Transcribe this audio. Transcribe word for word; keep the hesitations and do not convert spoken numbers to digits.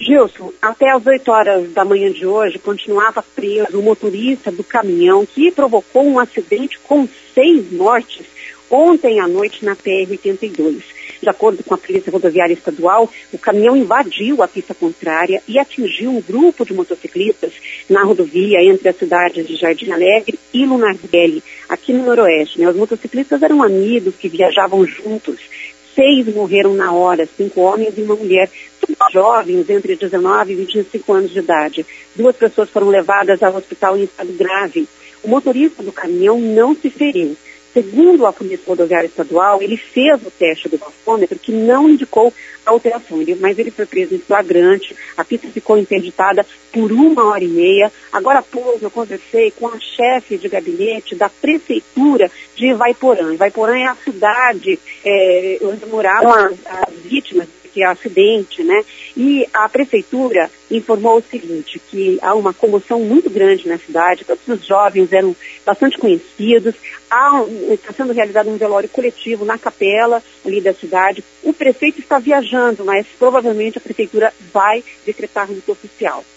Gilson, até às oito horas da manhã de hoje, continuava preso o motorista do caminhão que provocou um acidente com seis mortes ontem à noite na P R oitenta e dois. De acordo com a Polícia Rodoviária Estadual, o caminhão invadiu a pista contrária e atingiu um grupo de motociclistas na rodovia entre as cidades de Jardim Alegre e Lunardelli, aqui no Noroeste. Né? Os motociclistas eram amigos que viajavam juntos. Seis morreram na hora, cinco homens e uma mulher, todos jovens entre dezenove e vinte e cinco anos de idade. Duas pessoas foram levadas ao hospital em estado grave. O motorista do caminhão não se feriu. Segundo a Polícia Rodoviária Estadual, ele fez o teste do bafômetro que não indicou alteração, ele, mas ele foi preso em flagrante, a pista ficou interditada por uma hora e meia. Agora há pouco eu conversei com a chefe de gabinete da Prefeitura de Ivaiporã. Ivaiporã é a cidade é, onde moravam as, as vítimas que é acidente, né? E a Prefeitura informou o seguinte, que há uma comoção muito grande na cidade, todos os jovens eram bastante conhecidos, há, está sendo realizado um velório coletivo na capela ali da cidade. O prefeito está viajando, mas provavelmente a Prefeitura vai decretar luto oficial.